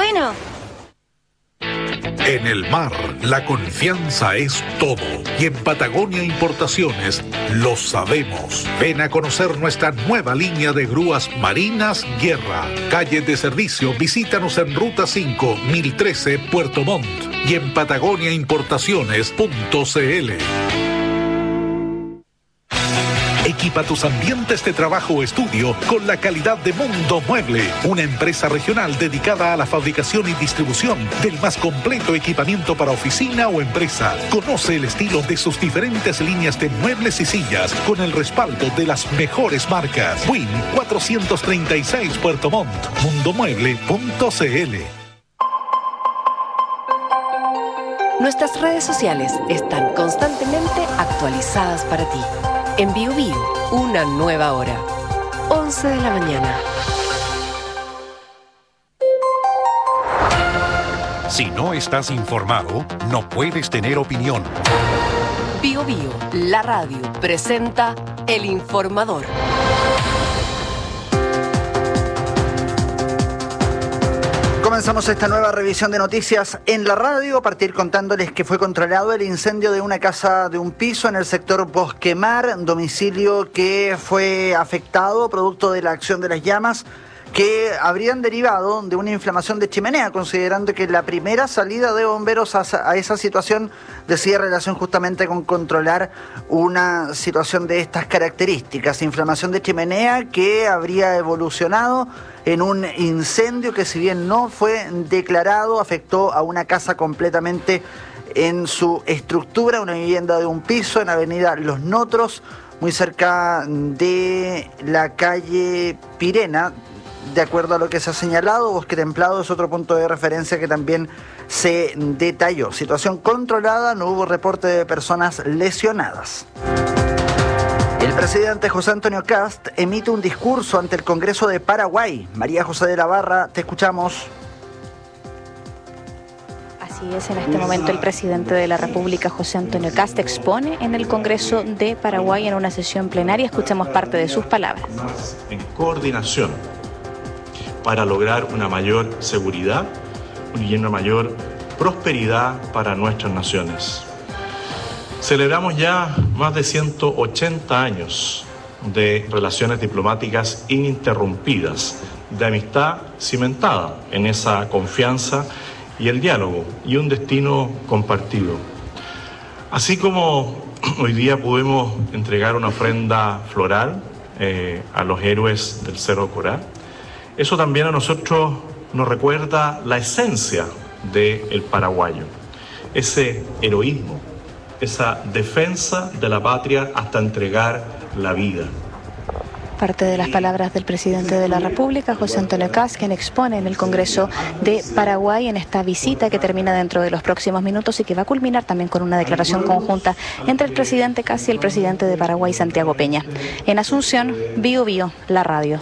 bueno. En el mar, la confianza es todo. Y en Patagonia Importaciones lo sabemos. Ven a conocer nuestra nueva línea de grúas marinas Guerra. Calle de servicio, visítanos en Ruta 5, 1013, Puerto Montt. Y en patagoniaimportaciones.cl. Equipa tus ambientes de trabajo o estudio con la calidad de Mundo Mueble, una empresa regional dedicada a la fabricación y distribución del más completo equipamiento para oficina o empresa. Conoce el estilo de sus diferentes líneas de muebles y sillas con el respaldo de las mejores marcas. Win 436 Puerto Montt, mundomueble.cl. Nuestras redes sociales están constantemente actualizadas para ti. En Bio Bio, una nueva hora. 11 de la mañana. Si no estás informado, no puedes tener opinión. Bio Bio, la radio, presenta El Informador. Comenzamos esta nueva revisión de noticias en la radio, a partir contándoles que fue controlado el incendio de una casa de un piso en el sector Bosquemar, domicilio que fue afectado producto de la acción de las llamas que habrían derivado de una inflamación de chimenea, considerando que la primera salida de bomberos a esa situación decía relación justamente con controlar una situación de estas características, inflamación de chimenea que habría evolucionado en un incendio que, si bien no fue declarado, afectó a una casa completamente en su estructura, una vivienda de un piso en avenida Los Notros, muy cerca de la calle Pirena. De acuerdo a lo que se ha señalado, Bosque Templado es otro punto de referencia que también se detalló. Situación controlada, no hubo reporte de personas lesionadas. El presidente José Antonio Kast emite un discurso ante el Congreso de Paraguay. María José de la Barra, te escuchamos. Así es, en este momento el presidente de la República, José Antonio Kast, expone en el Congreso de Paraguay en una sesión plenaria. Escuchemos parte de sus palabras. En coordinación para lograr una mayor seguridad y una mayor prosperidad para nuestras naciones. Celebramos ya más de 180 años de relaciones diplomáticas ininterrumpidas, de amistad cimentada en esa confianza y el diálogo, y un destino compartido. Así como hoy día pudimos entregar una ofrenda floral a los héroes del Cerro Corá, eso también a nosotros nos recuerda la esencia del paraguayo, ese heroísmo, esa defensa de la patria hasta entregar la vida. Parte de las palabras del presidente de la República, José Antonio Kast, quien expone en el Congreso de Paraguay en esta visita que termina dentro de los próximos minutos y que va a culminar también con una declaración conjunta entre el presidente Kast y el presidente de Paraguay, Santiago Peña. En Asunción, Bio Bio, la radio.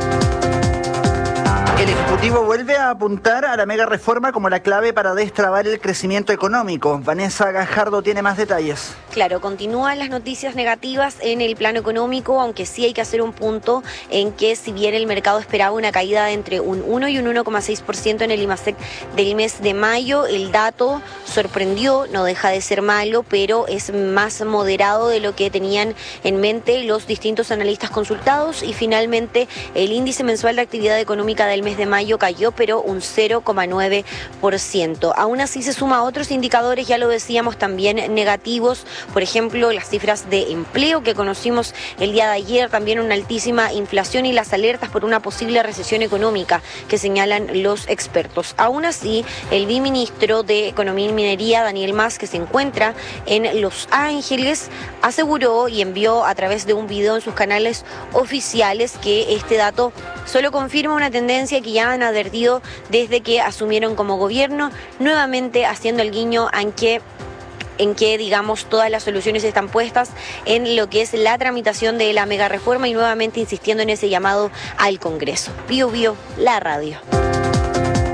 El Ejecutivo vuelve a apuntar a la mega reforma como la clave para destrabar el crecimiento económico. Vanessa Gajardo tiene más detalles. Claro, continúan las noticias negativas en el plano económico, aunque sí hay que hacer un punto en que, si bien el mercado esperaba una caída de entre un 1 y un 1,6% en el IMASEC del mes de mayo, el dato sorprendió, no deja de ser malo, pero es más moderado de lo que tenían en mente los distintos analistas consultados, y finalmente el índice mensual de actividad económica del mes de mayo cayó, pero un 0,9%. Aún así se suma a otros indicadores, ya lo decíamos, también negativos. Por ejemplo, las cifras de empleo que conocimos el día de ayer, también una altísima inflación y las alertas por una posible recesión económica que señalan los expertos. Aún así, el viceministro de Economía y Minería, Daniel Mas, que se encuentra en Los Ángeles, aseguró y envió a través de un video en sus canales oficiales que este dato solo confirma una tendencia que ya han advertido desde que asumieron como gobierno, nuevamente haciendo el guiño en que, digamos, todas las soluciones están puestas en lo que es la tramitación de la mega reforma, y nuevamente insistiendo en ese llamado al Congreso. Bio Bio, la radio.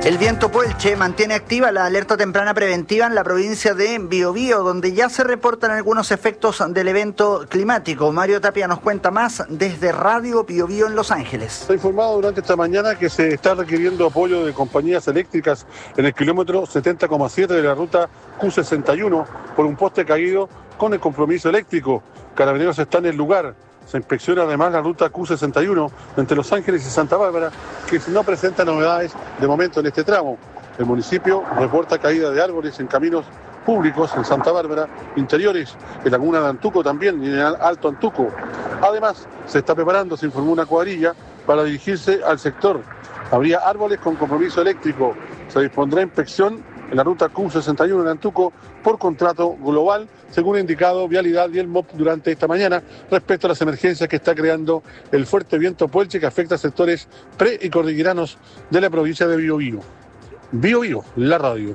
El viento Puelche mantiene activa la alerta temprana preventiva en la provincia de Biobío, donde ya se reportan algunos efectos del evento climático. Mario Tapia nos cuenta más desde Radio Biobío en Los Ángeles. Se ha informado durante esta mañana que se está requiriendo apoyo de compañías eléctricas en el kilómetro 70,7 de la ruta Q61 por un poste caído con el compromiso eléctrico. Carabineros está en el lugar. Se inspecciona además la ruta Q61 entre Los Ángeles y Santa Bárbara, que no presenta novedades de momento en este tramo. El municipio reporta caída de árboles en caminos públicos en Santa Bárbara, interiores, en Laguna de Antuco también y en Alto Antuco. Además, se está preparando, se informó una cuadrilla para dirigirse al sector. Habría árboles con compromiso eléctrico. Se dispondrá inspección en la ruta Q61 en Antuco por contrato global, según ha indicado Vialidad y el MOP durante esta mañana, respecto a las emergencias que está creando el fuerte viento Puelche que afecta a sectores pre- y cordilleranos de la provincia de Biobío. Biobío, la radio.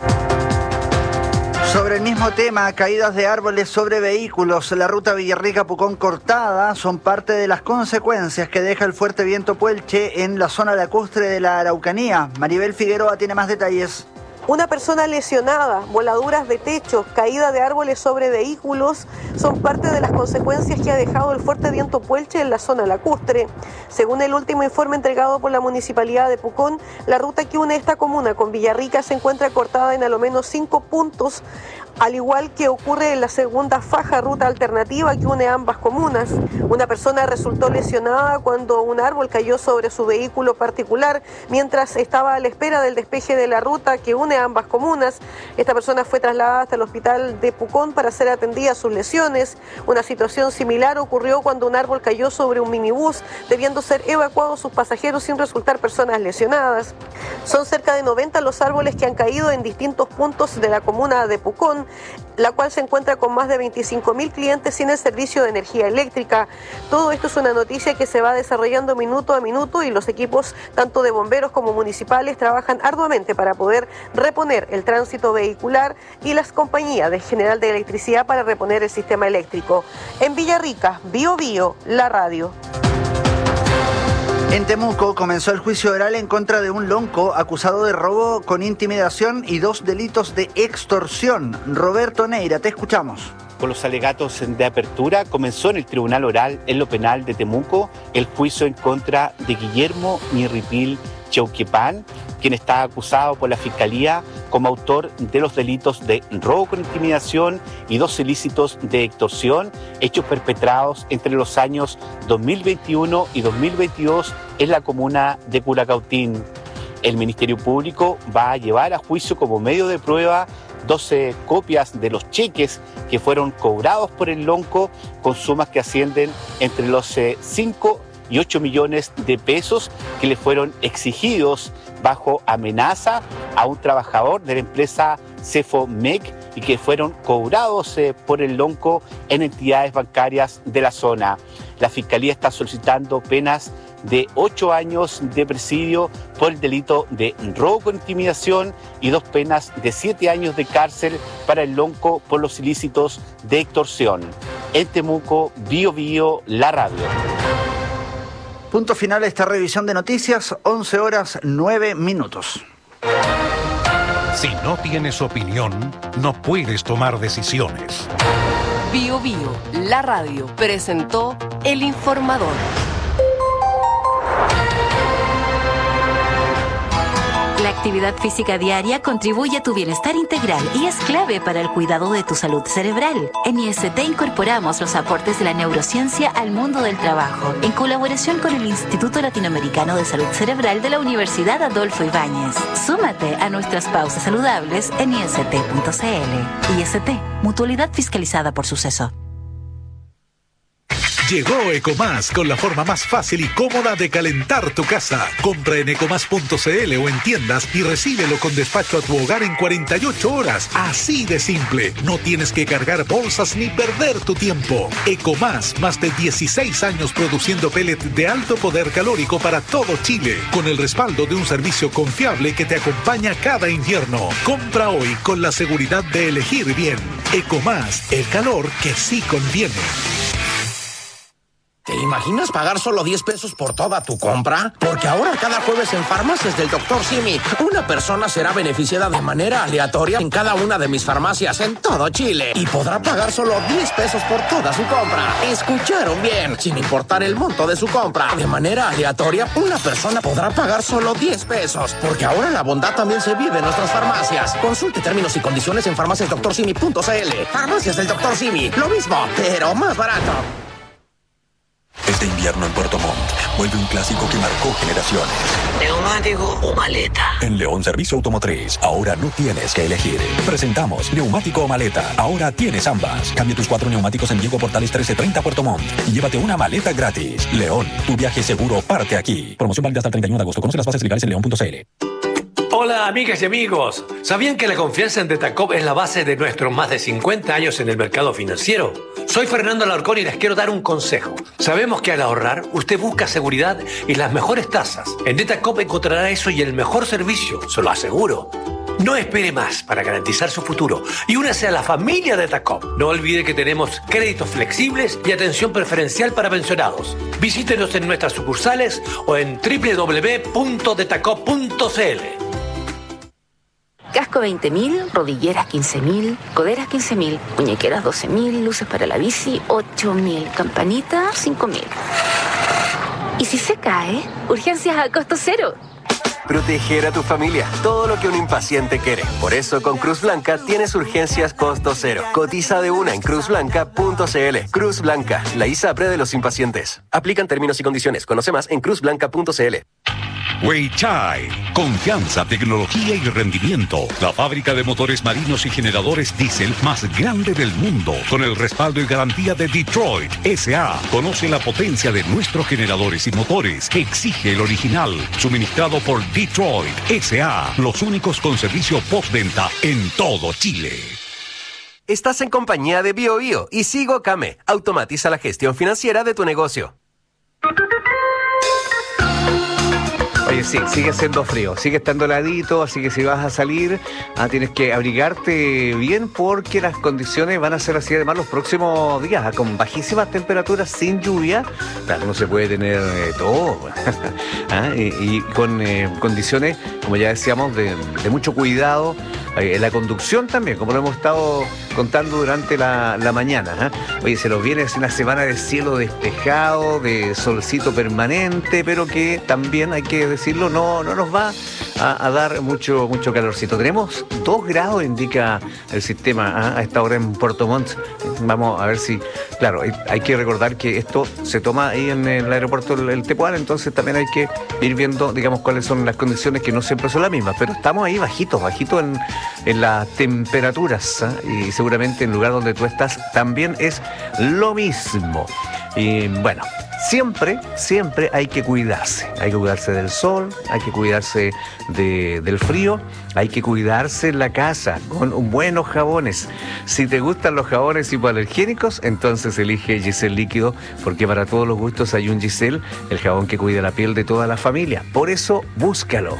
Sobre el mismo tema, caídas de árboles sobre vehículos, la ruta Villarrica-Pucón cortada son parte de las consecuencias que deja el fuerte viento Puelche en la zona lacustre de la Araucanía. Maribel Figueroa tiene más detalles. Una persona lesionada, voladuras de techo, caída de árboles sobre vehículos son parte de las consecuencias que ha dejado el fuerte viento Puelche en la zona lacustre. Según el último informe entregado por la Municipalidad de Pucón, la ruta que une esta comuna con Villarrica se encuentra cortada en a lo menos 5 puntos, al igual que ocurre en la segunda faja ruta alternativa que une ambas comunas. Una persona resultó lesionada cuando un árbol cayó sobre su vehículo particular mientras estaba a la espera del despeje de la ruta que une ambas comunas. Esta persona fue trasladada hasta el hospital de Pucón para ser atendida a sus lesiones. Una situación similar ocurrió cuando un árbol cayó sobre un minibús, debiendo ser evacuados sus pasajeros sin resultar personas lesionadas. Son cerca de 90 los árboles que han caído en distintos puntos de la comuna de Pucón, la cual se encuentra con más de 25.000 clientes sin el servicio de energía eléctrica. Todo esto es una noticia que se va desarrollando minuto a minuto y los equipos tanto de bomberos como municipales trabajan arduamente para poder reponer el tránsito vehicular y las compañías de General de Electricidad para reponer el sistema eléctrico. En Villarrica, Biobío, la radio. En Temuco comenzó el juicio oral en contra de un lonco acusado de robo con intimidación y 2 delitos de extorsión. Roberto Neira, te escuchamos. Con los alegatos de apertura, comenzó en el Tribunal Oral en lo penal de Temuco el juicio en contra de Guillermo Mirripil Cheuquepán, quien está acusado por la Fiscalía como autor de los delitos de robo con intimidación y 2 ilícitos de extorsión, hechos perpetrados entre los años 2021 y 2022 en la comuna de Curacautín. El Ministerio Público va a llevar a juicio como medio de prueba 12 copias de los cheques que fueron cobrados por el lonco con sumas que ascienden entre los 5 y 8 millones de pesos que le fueron exigidos bajo amenaza a un trabajador de la empresa Cefomec y que fueron cobrados por el lonco en entidades bancarias de la zona. La Fiscalía está solicitando penas de 8 años de presidio por el delito de robo con intimidación y 2 penas de 7 años de cárcel para el lonco por los ilícitos de extorsión. En Temuco, Biobío, la radio. Punto final a esta revisión de noticias, 11 horas 9 minutos. Si no tienes opinión, no puedes tomar decisiones. Biobío, la radio, presentó El Informador. La actividad física diaria contribuye a tu bienestar integral y es clave para el cuidado de tu salud cerebral. En IST incorporamos los aportes de la neurociencia al mundo del trabajo, en colaboración con el Instituto Latinoamericano de Salud Cerebral de la Universidad Adolfo Ibáñez. Súmate a nuestras pausas saludables en ist.cl. IST, mutualidad fiscalizada por Suceso. Llegó Ecomás con la forma más fácil y cómoda de calentar tu casa. Compra en ecomás.cl o en tiendas y recíbelo con despacho a tu hogar en 48 horas. Así de simple. No tienes que cargar bolsas ni perder tu tiempo. Ecomás, más de 16 años produciendo pellet de alto poder calórico para todo Chile, con el respaldo de un servicio confiable que te acompaña cada invierno. Compra hoy con la seguridad de elegir bien. Ecomás, el calor que sí conviene. Te imaginas pagar solo 10 pesos por toda tu compra? Porque ahora cada jueves en Farmacias del Dr. Simi, una persona será beneficiada de manera aleatoria en cada una de mis farmacias en todo Chile y podrá pagar solo 10 pesos por toda su compra. ¿Escucharon bien? Sin importar el monto de su compra, de manera aleatoria, una persona podrá pagar solo 10 pesos. Porque ahora la bondad también se vive en nuestras farmacias. Consulte términos y condiciones en farmaciasdoctorsimi.cl. Farmacias del Dr. Simi. Lo mismo, pero más barato. Este invierno en Puerto Montt vuelve un clásico que marcó generaciones. ¿Neumático o maleta? En León Servicio Automotriz, ahora no tienes que elegir. Presentamos neumático o maleta. Ahora tienes ambas. Cambia tus 4 neumáticos en Diego Portales 1330 Puerto Montt y llévate una maleta gratis. León, tu viaje seguro parte aquí. Promoción válida hasta el 31 de agosto. Conoce las bases legales en león.cl. Hola amigas y amigos, ¿sabían que la confianza en Detacop es la base de nuestros más de 50 años en el mercado financiero? Soy Fernando Alarcón y les quiero dar un consejo. Sabemos que al ahorrar usted busca seguridad y las mejores tasas. En Detacop encontrará eso y el mejor servicio, se lo aseguro. No espere más para garantizar su futuro y únase a la familia Detacop. No olvide que tenemos créditos flexibles y atención preferencial para pensionados. Visítenos en nuestras sucursales o en www.detacop.cl. Casco 20.000, rodilleras 15.000, coderas 15.000, muñequeras 12.000, luces para la bici 8.000, campanita 5.000. ¿Y si se cae? Urgencias a costo cero. Proteger a tu familia, todo lo que un impaciente quiere. Por eso con Cruz Blanca tienes urgencias costo cero. Cotiza de una en cruzblanca.cl. Cruz Blanca, la ISAPRE de los impacientes. Aplican términos y condiciones. Conoce más en cruzblanca.cl. Weichai, confianza, tecnología y rendimiento. La fábrica de motores marinos y generadores diésel más grande del mundo, con el respaldo y garantía de Detroit S.A. Conoce la potencia de nuestros generadores y motores que exige el original, suministrado por Detroit S.A. Los únicos con servicio postventa en todo Chile. Estás en compañía de BioBio y Sigo Kame. Automatiza la gestión financiera de tu negocio. Oye, sí, sigue siendo frío, sigue estando heladito, así que si vas a salir, tienes que abrigarte bien porque las condiciones van a ser así además los próximos días, con bajísimas temperaturas, sin lluvia. Claro, no se puede tener todo. Y con condiciones, como ya decíamos, de mucho cuidado en la conducción también, como lo hemos estado contando durante la mañana. Oye, se nos viene una semana de cielo despejado, de solcito permanente, pero que también hay que decirlo, no nos va a dar mucho calorcito. Tenemos 2 grados, indica el sistema a esta hora en Puerto Montt. Vamos a ver si, claro, hay que recordar que esto se toma ahí en el aeropuerto el Tepual, entonces también hay que ir viendo, digamos, cuáles son las condiciones, que no siempre son las mismas, pero estamos ahí bajito en las temperaturas, y seguramente en el lugar donde tú estás también es lo mismo. Y bueno, siempre hay que cuidarse del sol, hay que cuidarse del frío, hay que cuidarse en la casa con buenos jabones. Si te gustan los jabones hipoalergénicos, entonces elige Giselle Líquido, porque para todos los gustos hay un Giselle, el jabón que cuida la piel de toda la familia. Por eso, búscalo.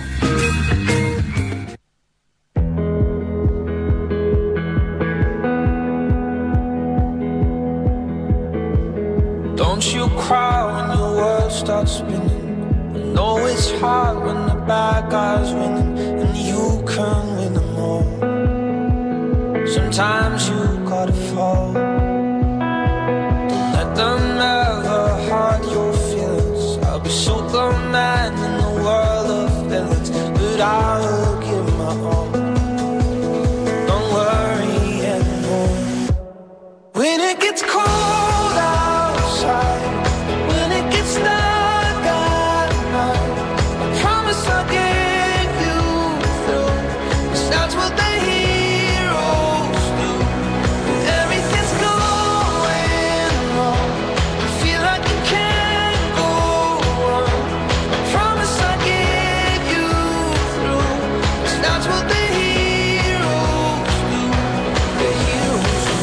Don't you cry when your world starts spinning. I know it's hard when the bad guys winning and you can win them all. Sometimes you gotta fall. Don't let them ever hurt your feelings. I'll be so the man in the world of villains, but I will give my all. Don't worry anymore. When it gets cold outside, when it gets dark at night, I promise I'll get you through, 'cause that's what the heroes do. When everything's going wrong, I feel like you can't go on. I promise I'll get you through, 'cause that's what the heroes do. The heroes do.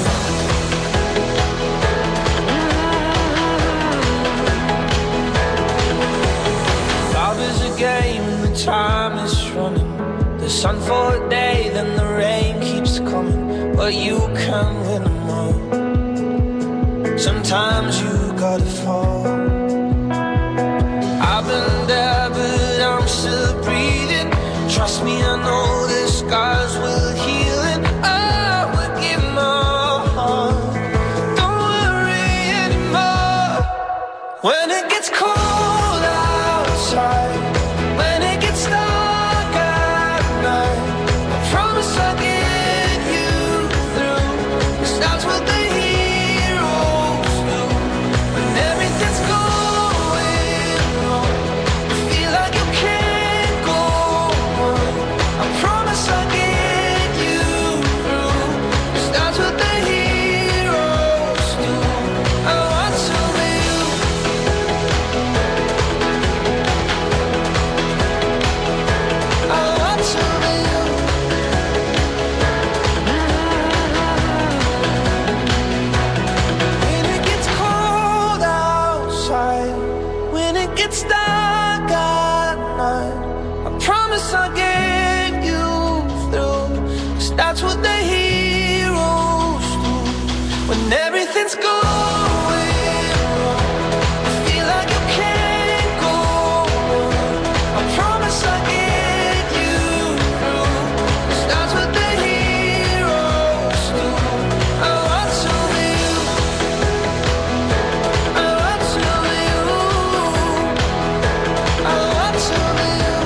Love is a game and the time is running. The sun for a day, then the rain keeps coming, but you can win them all. Sometimes you gotta fall. I know the scars will heal and I will give my heart. Don't worry anymore. When it gets cold outside, when it gets dark at night, I promise I'll get you through. 'Cause that's what the heroes do. When everything's going wrong, you feel like you can't go on. I promise I'll get you through. 'Cause that's what the heroes do. I want to be you. I want to be you. When it gets cold outside, when it gets dark at night, I promise I'll get you through. 'Cause that's what the heroes do. When everything's going wrong, you feel like you can't go on. I promise I'll get you through. 'Cause that's what the heroes do. I want to be you. I want to be you. I want to be you.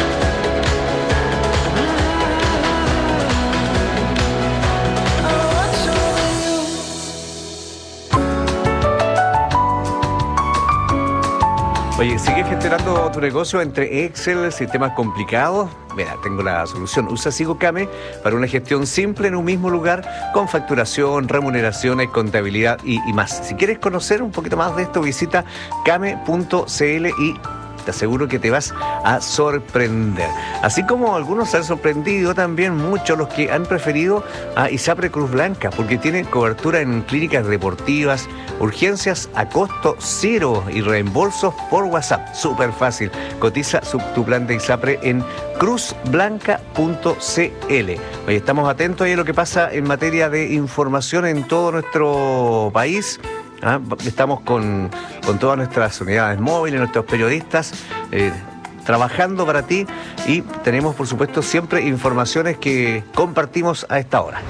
I want to be you. Oye, ¿sigues gestionando tu negocio entre Excel, sistemas complicados? Mira, tengo la solución. Usa SigoKame para una gestión simple en un mismo lugar con facturación, remuneraciones, contabilidad y más. Si quieres conocer un poquito más de esto, visita kame.cl y te aseguro que te vas a sorprender. Así como algunos se han sorprendido, también muchos los que han preferido a ISAPRE Cruz Blanca, porque tiene cobertura en clínicas deportivas, urgencias a costo cero y reembolsos por WhatsApp. Súper fácil. Cotiza tu plan de ISAPRE en cruzblanca.cl. Hoy estamos atentos a lo que pasa en materia de información en todo nuestro país. Estamos con todas nuestras unidades móviles, nuestros periodistas trabajando para ti y tenemos, por supuesto, siempre informaciones que compartimos a esta hora.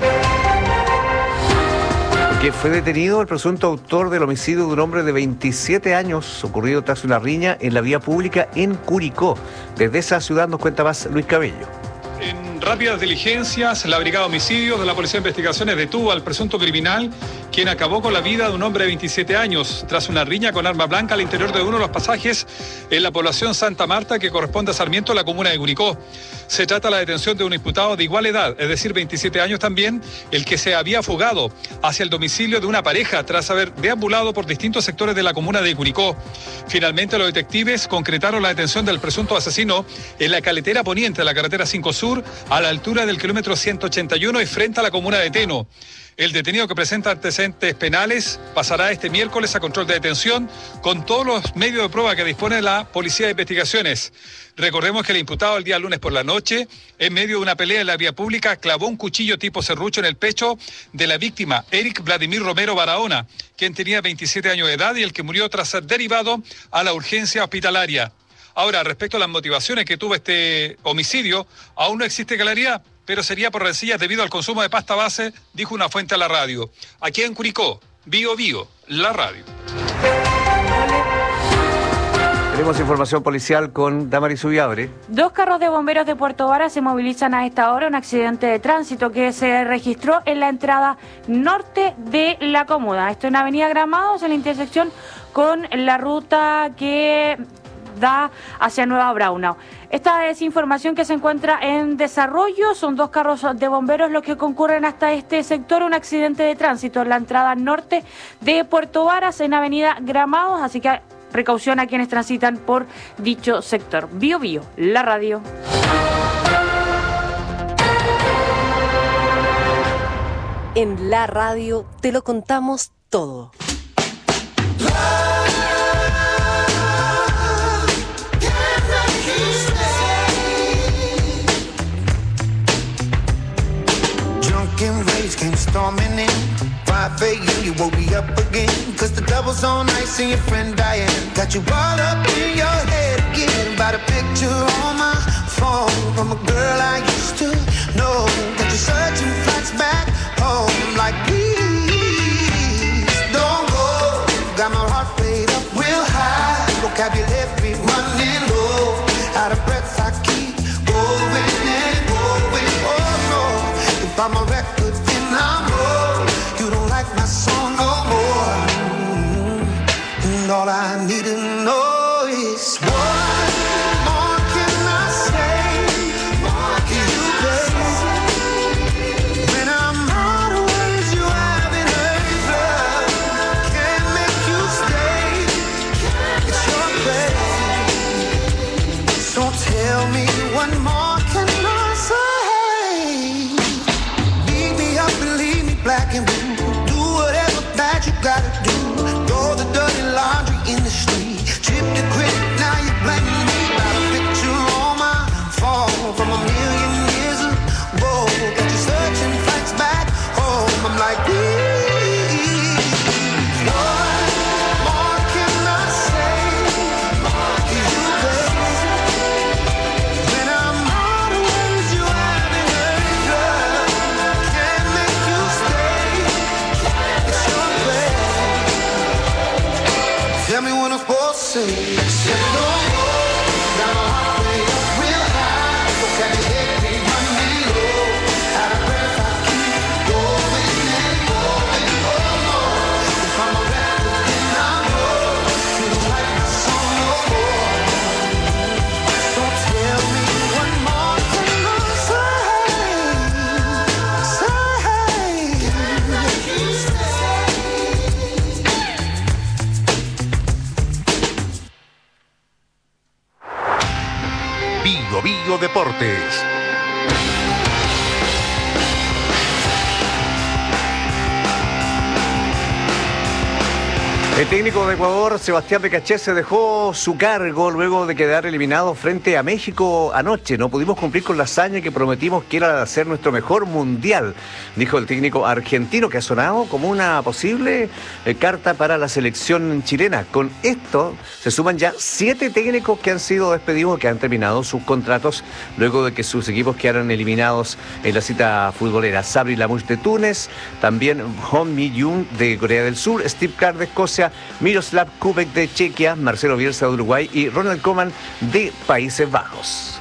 Porque fue detenido el presunto autor del homicidio de un hombre de 27 años ocurrido tras una riña en la vía pública en Curicó. Desde esa ciudad nos cuenta más Luis Cabello. En rápidas diligencias, la Brigada de Homicidios de la Policía de Investigaciones detuvo al presunto criminal, quien acabó con la vida de un hombre de 27 años tras una riña con arma blanca al interior de uno de los pasajes en la población Santa Marta, que corresponde a Sarmiento, la comuna de Curicó. Se trata de la detención de un imputado de igual edad, es decir, 27 años también, el que se había fugado hacia el domicilio de una pareja tras haber deambulado por distintos sectores de la comuna de Curicó. Finalmente, los detectives concretaron la detención del presunto asesino en la caletera poniente de la carretera 5 Sur, a la altura del kilómetro 181 y frente a la comuna de Teno. El detenido, que presenta antecedentes penales, pasará este miércoles a control de detención con todos los medios de prueba que dispone la Policía de Investigaciones. Recordemos que el imputado el día lunes por la noche, en medio de una pelea en la vía pública, clavó un cuchillo tipo serrucho en el pecho de la víctima, Eric Vladimir Romero Barahona, quien tenía 27 años de edad y el que murió tras ser derivado a la urgencia hospitalaria. Ahora, respecto a las motivaciones que tuvo este homicidio, aún no existe claridad, pero sería por rencillas debido al consumo de pasta base, dijo una fuente a la radio. Aquí en Curicó, Bio Bio, la radio. Tenemos información policial con Damaris Ubiabre. 2 carros de bomberos de Puerto Varas se movilizan a esta hora un accidente de tránsito que se registró en la entrada norte de la comuna. Esto en Avenida Gramados, en la intersección con la ruta que da hacia Nueva Braunau. Esta es información que se encuentra en desarrollo. Son 2 carros de bomberos los que concurren hasta este sector. Un accidente de tránsito en la entrada norte de Puerto Varas, en Avenida Gramados. Así que precaución a quienes transitan por dicho sector. Bio Bio, la radio. En la radio te lo contamos todo. Drunken rage came storming in 5 a.m. you woke me up again, 'cause the devil's on ice and your friend Diane got you all up in your head again. About a picture on my phone from a girl I used to know. That you're searching flights back home. Like, please don't go. Got my heart rate up real high. Vocabulary running low. Out of breath I keep going and going. Oh no, if I'm a record then I'm wrong. You don't like my song no more. And all I need to know is what more can I say? More can you baby? When I'm out of words you haven't heard love. Can't make you stay. It's your grace. So tell me what more can I say? Beat me up and leave me black and blue. Do whatever bad you gotta do. Throw the dirty laundry in the street. Chip the critic, now you're blaming me. Got a picture on my phone from a million years ago. Got you searching facts back home. I'm like, please, what more can I say? More can you baby? When I'm out of words you haven't heard love. Can't make you stay. It's your grace. Tell me what I'm supposed to say. Say no more. Got my heart way up real high. Vocabulary running low. Out of breath I keep going and going. Oh no, if I'm a record then I'm wrong. You don't like my song no more. So tell me what more can I Bio Bio Deportes. El técnico de Ecuador, Sebastián Becaché, se dejó su cargo luego de quedar eliminado frente a México anoche. No pudimos cumplir con la hazaña que prometimos, que era hacer nuestro mejor mundial, dijo el técnico argentino, que ha sonado como una posible carta para la selección chilena. Con esto se suman ya 7 técnicos que han sido despedidos o que han terminado sus contratos luego de que sus equipos quedaran eliminados en la cita futbolera. Sabri Lamouche de Túnez, también Hong Mi-young de Corea del Sur, Steve Kerr de Escocia, Miroslav Kubek de Chequia, Marcelo Bielsa de Uruguay y Ronald Koeman de Países Bajos.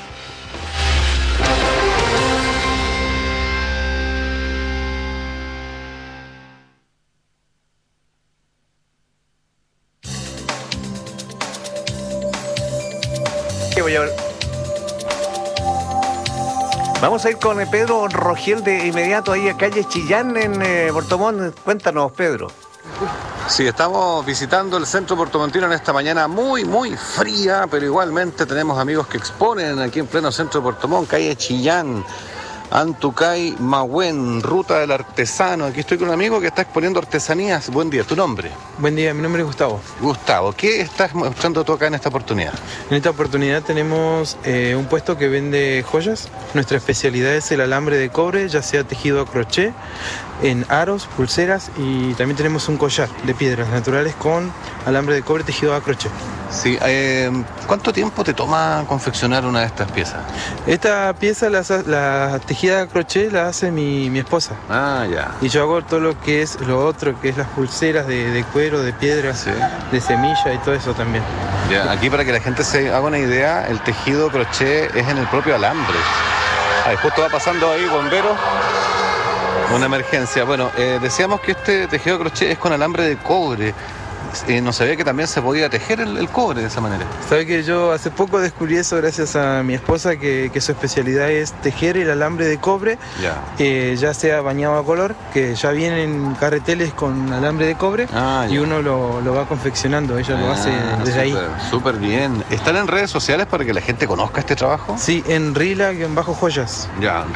Vamos a ir con Pedro Rogel de inmediato ahí a calle Chillán en Puerto Montt. Cuéntanos, Pedro. Sí, estamos visitando el centro portomontino en esta mañana muy fría, pero igualmente tenemos amigos que exponen aquí en pleno centro de Puerto Montt, calle Chillán, Antucay, Mahuen, Ruta del Artesano. Aquí estoy con un amigo que está exponiendo artesanías. Buen día, ¿tu nombre? Buen día, mi nombre es Gustavo. Gustavo, ¿qué estás mostrando tú acá en esta oportunidad? En esta oportunidad tenemos un puesto que vende joyas. Nuestra especialidad es el alambre de cobre, ya sea tejido a crochet, en aros, pulseras, y también tenemos un collar de piedras naturales con alambre de cobre tejido a crochet. Sí, ¿cuánto tiempo te toma confeccionar una de estas piezas? Esta pieza, la tejida a crochet, la hace mi esposa. Ah, ya. Y yo hago todo lo que es lo otro, que es las pulseras de cuero, de piedras, sí, de semilla y todo eso también. Ya, aquí para que la gente se haga una idea, el tejido crochet es en el propio alambre. Ahí justo va pasando ahí bombero. Una emergencia. Bueno, decíamos que este tejido crochet es con alambre de cobre. No sabía que también se podía tejer el cobre de esa manera. Sabe que yo hace poco descubrí eso gracias a mi esposa, que su especialidad es tejer el alambre de cobre, ya sea bañado a color, que ya vienen carreteles con alambre de cobre, y uno lo va confeccionando. Ella lo hace desde ahí. Súper bien. ¿Están en redes sociales para que la gente conozca este trabajo? Sí, en Rila-Joyas. Ya,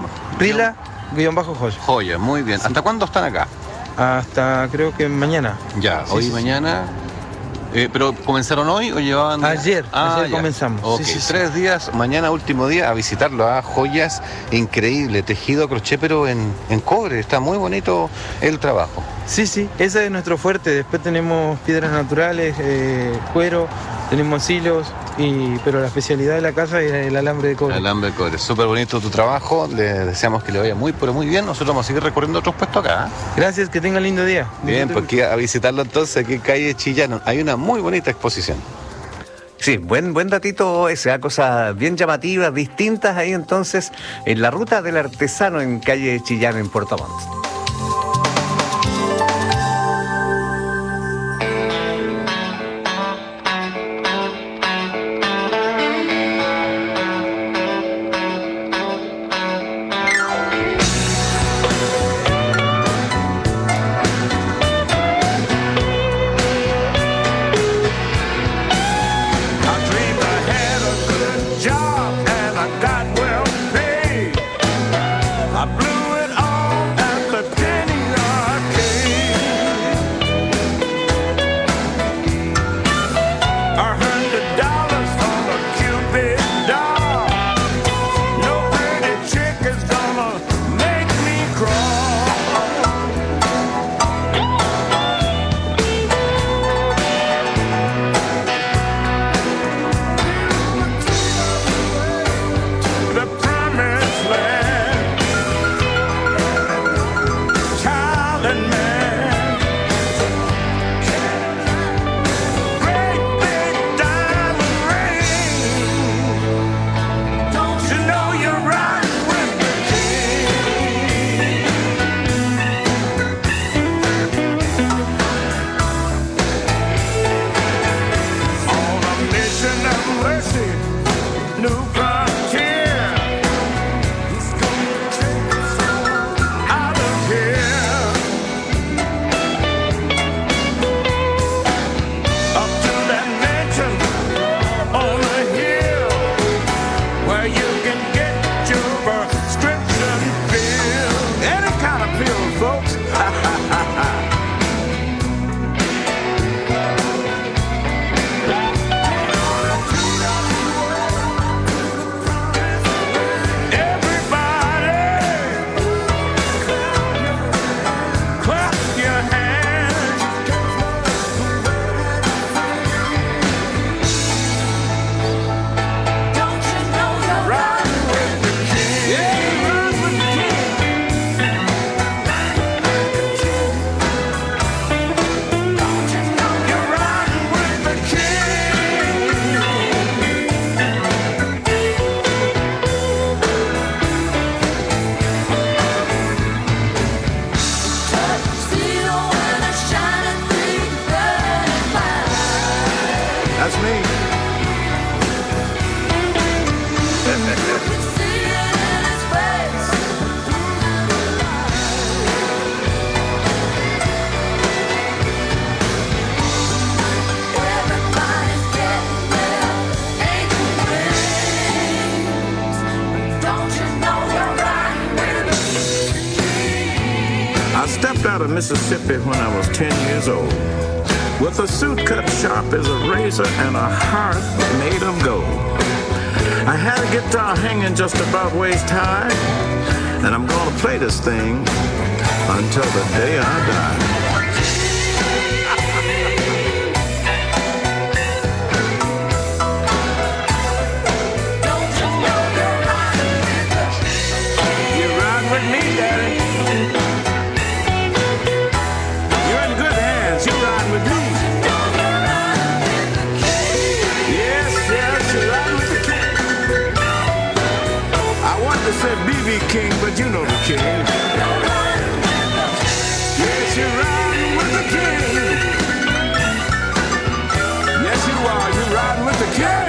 Rila-Joyas. Joya, muy bien. ¿Hasta cuándo están acá? Hasta creo que mañana. Ya, hoy y mañana. ¿Pero comenzaron hoy o llevaban...? Ayer comenzamos. Okay. Sí, 3 días, mañana último día, a visitarlo. Joyas, increíble, tejido a crochet, pero en cobre. Está muy bonito el trabajo. Sí, ese es nuestro fuerte. Después tenemos piedras naturales, cuero, tenemos hilos, pero la especialidad de la casa es el alambre de cobre. El alambre de cobre. Súper bonito tu trabajo. Le deseamos que le vaya muy, pero muy bien. Nosotros vamos a seguir recorriendo otros puestos acá. Gracias, que tengan lindo día. Bien, pues aquí a visitarlo entonces, aquí en calle Chillán. Hay una muy bonita exposición. Sí, buen datito ese, cosas bien llamativas, distintas ahí entonces en la ruta del artesano en calle Chillán en Puerto Montt. Mississippi when I was 10 years old, with a suit cut sharp as a razor and a heart made of gold. I had a guitar hanging just about waist high, and I'm gonna play this thing until the day I die. Said BB King, but you know the king. Yes, you're riding with the king. Yes, you are. You're riding with the king.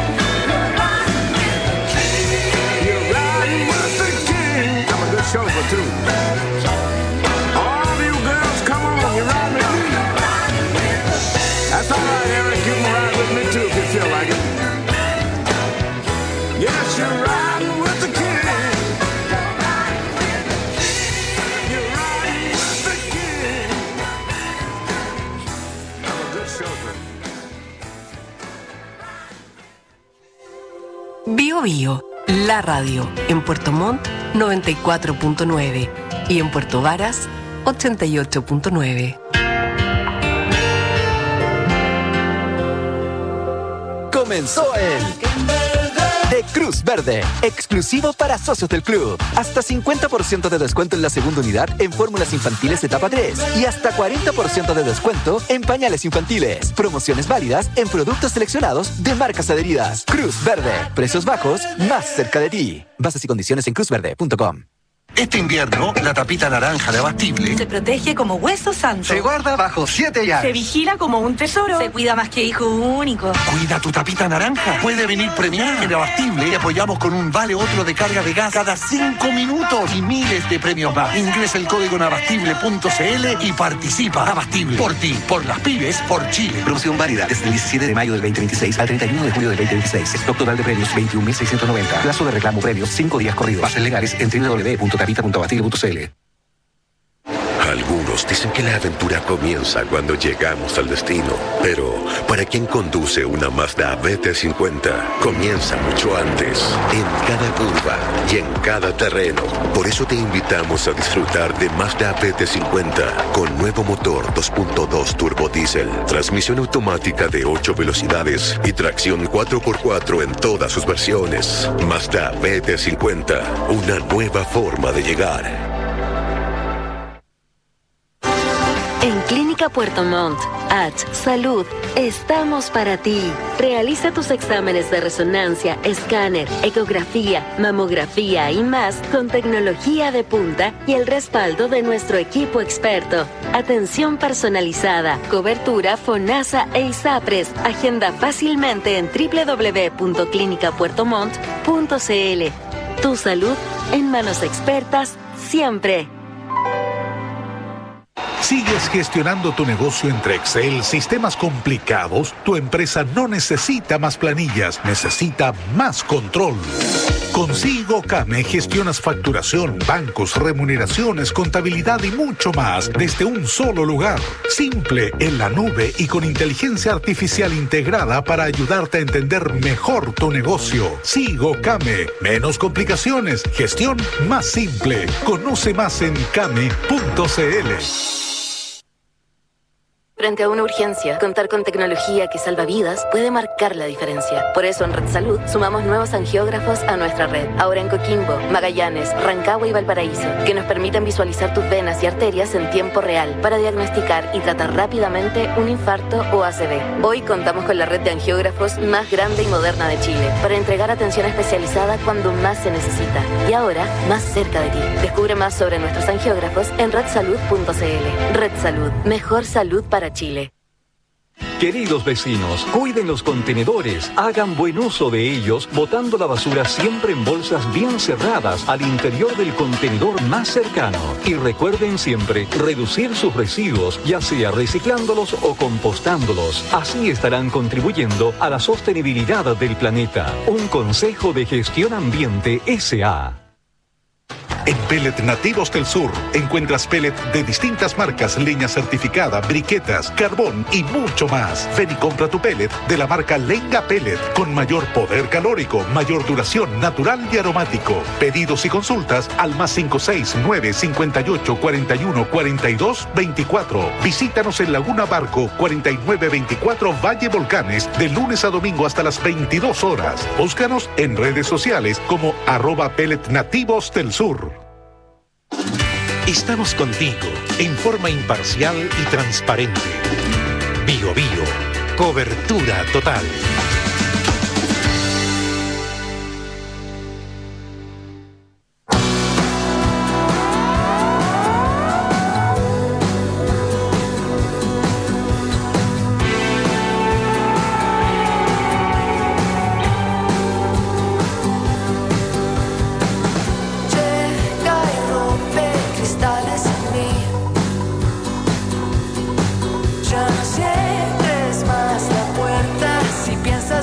You're riding with the king. I'm a good chauffeur, too. All of you girls, come on. You're riding with me. That's all right, Eric. You can ride with me, too, if you feel like it. Yes, you're riding with the king. Bio Bio, la radio, en Puerto Montt 94.9 y en Puerto Varas 88.9. Comenzó el de Cruz Verde, exclusivo para socios del club. Hasta 50% de descuento en la segunda unidad en fórmulas infantiles etapa 3 y hasta 40% de descuento en pañales infantiles. Promociones válidas en productos seleccionados de marcas adheridas. Cruz Verde, precios bajos más cerca de ti. Bases y condiciones en cruzverde.com. Este invierno, la tapita naranja de Abastible se protege como hueso santo. se guarda bajo 7 llaves. Se vigila como un tesoro. Se cuida más que hijo único. Cuida tu tapita naranja. Puede venir premiada. En Abastible te apoyamos con un vale otro de carga de gas cada 5 minutos y miles de premios más. Ingresa el código en abastible.cl y participa. Abastible. Por ti, por las pymes, por Chile. Promoción válida desde el 17 de mayo del 2026 al 31 de julio del 2026. Stock total de premios 21.690. Plazo de reclamo premios 5 días corridos. Bases legales en www.tapita.abastible.cl. Algunos dicen que la aventura comienza cuando llegamos al destino, pero para quien conduce una Mazda BT50, comienza mucho antes, en cada curva y en cada terreno. Por eso te invitamos a disfrutar de Mazda BT50 con nuevo motor 2.2 turbo diésel, transmisión automática de 8 velocidades y tracción 4x4 en todas sus versiones. Mazda BT50, una nueva forma de llegar. En Clínica Puerto Montt, Salud, estamos para ti. Realiza tus exámenes de resonancia, escáner, ecografía, mamografía y más con tecnología de punta y el respaldo de nuestro equipo experto. Atención personalizada, cobertura FONASA e ISAPRES. Agenda fácilmente en www.clinicapuertomont.cl. Tu salud en manos expertas siempre. ¿Sigues gestionando tu negocio entre Excel, sistemas complicados? Tu empresa no necesita más planillas, necesita más control. Con SIGOCAME gestionas facturación, bancos, remuneraciones, contabilidad y mucho más desde un solo lugar. Simple, en la nube y con inteligencia artificial integrada para ayudarte a entender mejor tu negocio. SIGOCAME, menos complicaciones, gestión más simple. Conoce más en came.cl. Frente a una urgencia, contar con tecnología que salva vidas puede marcar la diferencia. Por eso en Red Salud sumamos nuevos angiógrafos a nuestra red. Ahora en Coquimbo, Magallanes, Rancagua y Valparaíso, que nos permiten visualizar tus venas y arterias en tiempo real para diagnosticar y tratar rápidamente un infarto o ACV. Hoy contamos con la red de angiógrafos más grande y moderna de Chile para entregar atención especializada cuando más se necesita. Y ahora, más cerca de ti. Descubre más sobre nuestros angiógrafos en redsalud.cl. Red Salud, mejor salud para Chile. Queridos vecinos, cuiden los contenedores, hagan buen uso de ellos, botando la basura siempre en bolsas bien cerradas al interior del contenedor más cercano. Y recuerden siempre reducir sus residuos, ya sea reciclándolos o compostándolos. Así estarán contribuyendo a la sostenibilidad del planeta. Un consejo de Gestión Ambiente S.A. En Pellet Nativos del Sur encuentras pellet de distintas marcas, leña certificada, briquetas, carbón y mucho más. Ven y compra tu pellet de la marca Lenga Pellet con mayor poder calórico, mayor duración, natural y aromático. Pedidos y consultas al +569 58 41 42 24. Visítanos en Laguna Barco 4924 Valle Volcanes de lunes a domingo hasta las 22 horas. Búscanos en redes sociales como @Pellet Nativos del Sur. Estamos contigo en forma imparcial y transparente. Bio Bio, cobertura total. Ya no cierres más la puerta si piensas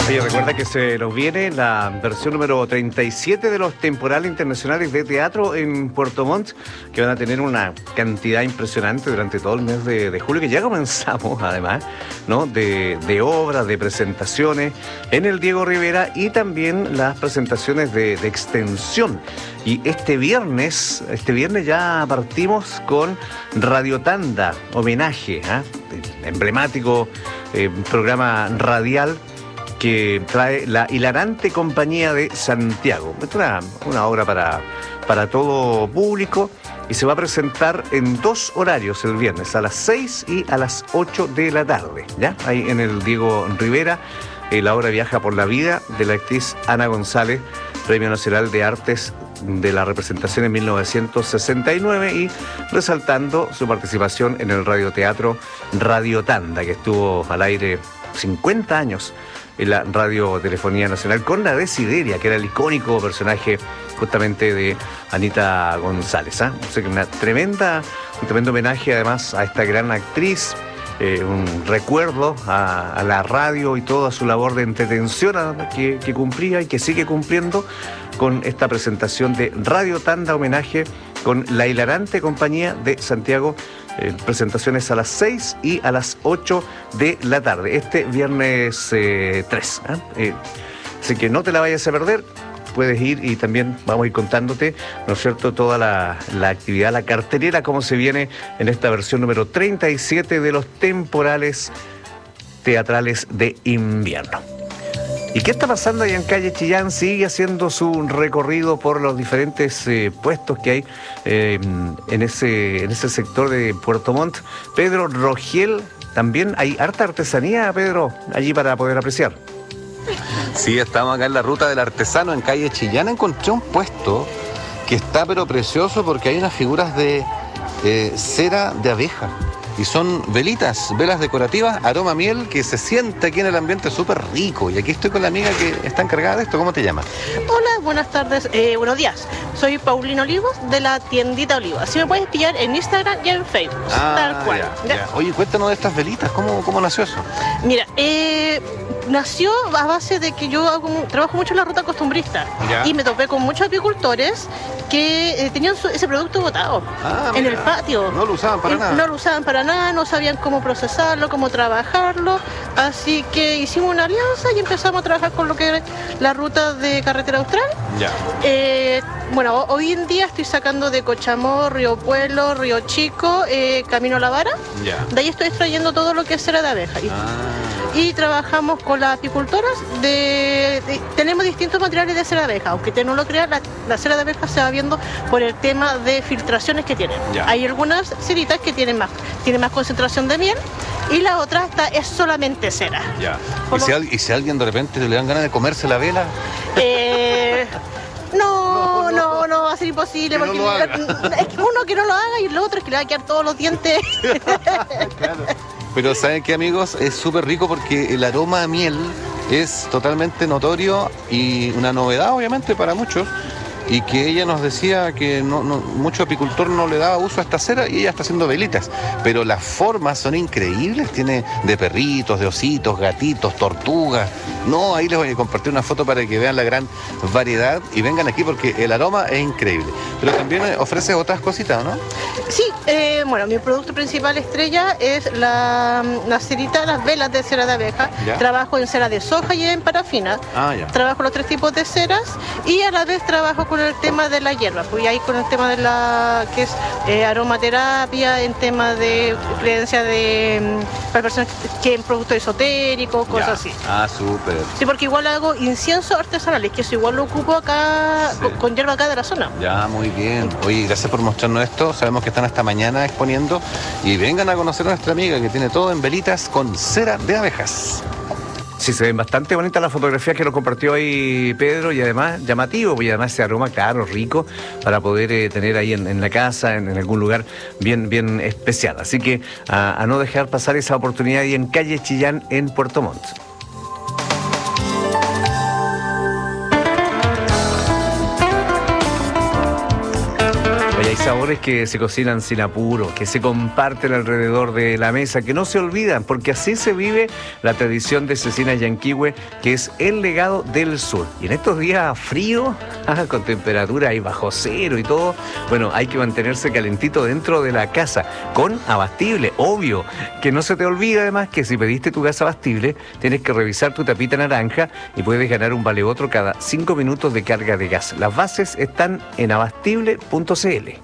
Oye, recuerda que se nos viene la versión número 37 de los temporales internacionales de teatro en Puerto Montt, que van a tener una cantidad impresionante durante todo el mes de julio, que ya comenzamos además, ¿no? De obras, de presentaciones en el Diego Rivera y también las presentaciones de extensión. Y este viernes ya partimos con Radio Tanda, homenaje, emblemático programa radial que trae la hilarante compañía de Santiago. Es una obra para todo público y se va a presentar en 2 horarios el viernes, a las 6 y a las 8 de la tarde, ¿ya? Ahí en el Diego Rivera. La obra Viaja por la vida de la actriz Ana González, Premio Nacional de Artes de la Representación en 1969, y resaltando su participación en el radioteatro Radio Tanda, que estuvo al aire 50 años en la Radiotelefonía Nacional con la Desideria, que era el icónico personaje justamente de Anita González. O sea que un tremendo homenaje además a esta gran actriz. Un recuerdo a la radio y toda su labor de entretención que cumplía y que sigue cumpliendo con esta presentación de Radio Tanda, homenaje con la hilarante compañía de Santiago. Presentaciones a las 6 y a las 8 de la tarde, este viernes 3. Así que no te la vayas a perder. Puedes ir y también vamos a ir contándote, ¿no es cierto?, toda la actividad, la cartelera, cómo se viene en esta versión número 37 de los temporales teatrales de invierno. ¿Y qué está pasando allá en calle Chillán? Sigue haciendo su recorrido por los diferentes puestos que hay en ese sector de Puerto Montt. Pedro Rogiel, también hay harta artesanía, Pedro, allí para poder apreciar. Sí, estamos acá en la ruta del artesano en calle Chillán. Encontré un puesto que está pero precioso porque hay unas figuras de cera de abeja. Y son velas decorativas, aroma miel, que se siente aquí en el ambiente súper rico. Y aquí estoy con la amiga que está encargada de esto. ¿Cómo te llamas? Hola, buenas tardes, buenos días. Soy Paulina Olivos de la tiendita Olivos. Así me puedes pillar en Instagram y en Facebook, tal cual. Ya. Oye, cuéntanos de estas velitas, ¿cómo nació eso? Mira, nació a base de que yo trabajo mucho en la ruta costumbrista. Y me topé con muchos apicultores que tenían ese producto botado en el patio. No lo usaban para nada. No lo usaban para nada, no sabían cómo procesarlo, cómo trabajarlo. Así que hicimos una alianza y empezamos a trabajar con lo que es la ruta de carretera austral. Bueno, hoy en día estoy sacando de Cochamó, Río Pueblo, Río Chico, Camino a la Vara. De ahí estoy extrayendo todo lo que es cera de abeja. Y trabajamos con las apicultoras. Tenemos distintos materiales de cera de abeja. Aunque usted no lo crea, la cera de abeja se va viendo por el tema de filtraciones que tienen. Hay algunas ceritas que tienen más concentración de miel y la otra es solamente cera. ¿Y si alguien de repente le dan ganas de comerse la vela? No, va a ser imposible, porque es que uno que no lo haga y el otro es que le va a quedar todos los dientes. Pero ¿saben qué, amigos? Es súper rico porque el aroma a miel es totalmente notorio y una novedad, obviamente, para muchos. Y que ella nos decía que mucho apicultor no le daba uso a esta cera y ella está haciendo velitas. Pero las formas son increíbles, tiene de perritos, de ositos, gatitos, tortugas. No, ahí les voy a compartir una foto para que vean la gran variedad y vengan aquí porque el aroma es increíble. Pero también ofrece otras cositas, ¿no? Sí, bueno, mi producto principal estrella es la cerita, las velas de cera de abeja. Trabajo en cera de soja y en parafina. Trabajo los 3 tipos de ceras y a la vez trabajo con el tema de la hierba, pues ahí con el tema de la que es aromaterapia, en tema de creencia para personas que quieren productos esotéricos, cosas así. Súper. Sí, porque igual hago inciensos artesanales, que eso igual lo ocupo acá con hierba acá de la zona. Muy bien. Oye, gracias por mostrarnos esto. Sabemos que están hasta mañana exponiendo y vengan a conocer a nuestra amiga que tiene todo en velitas con cera de abejas. Sí, se ven bastante bonitas las fotografías que nos compartió ahí Pedro, y además llamativo, y además ese aroma, claro, rico, para poder tener ahí en la casa, en algún lugar bien especial. Así que a no dejar pasar esa oportunidad ahí en calle Chillán, en Puerto Montt. hay sabores que se cocinan sin apuro, que se comparten alrededor de la mesa, que no se olvidan, porque así se vive la tradición de Cecina Yanquihue, que es el legado del sur. Y en estos días fríos, con temperatura ahí bajo cero y todo, bueno, hay que mantenerse calentito dentro de la casa, con abastible, obvio. Que no se te olvide además que si pediste tu gas abastible, tienes que revisar tu tapita naranja y puedes ganar un vale otro cada 5 minutos de carga de gas. Las bases están en abastible.cl.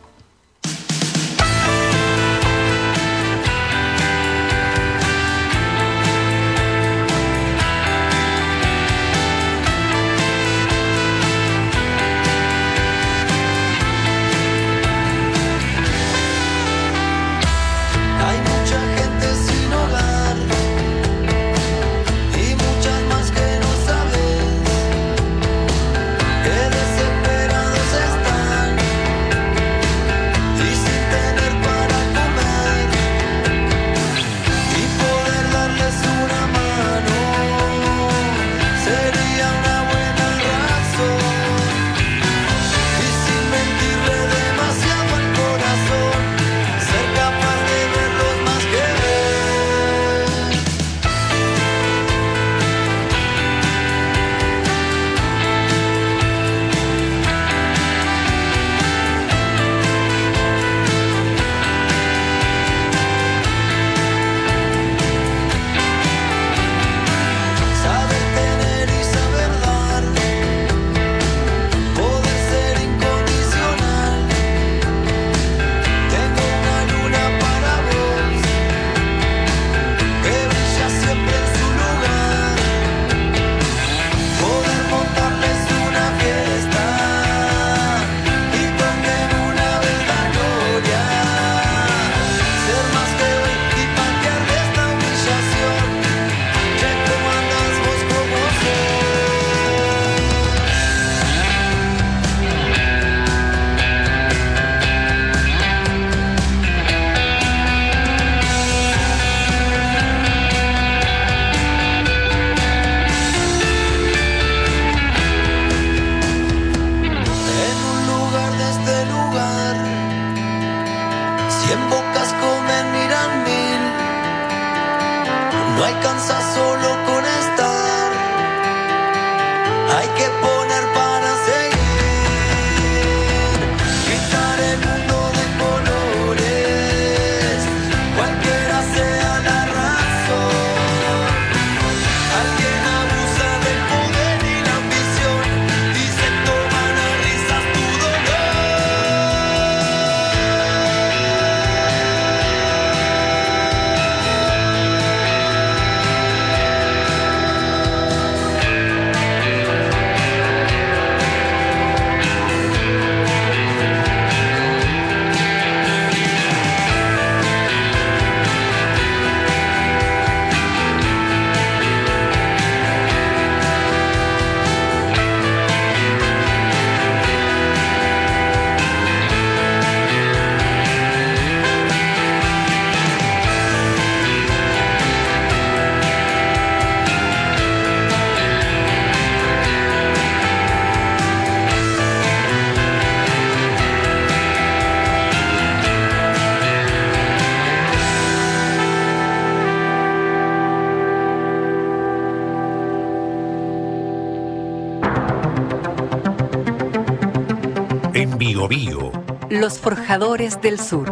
Bio. Los Forjadores del Sur.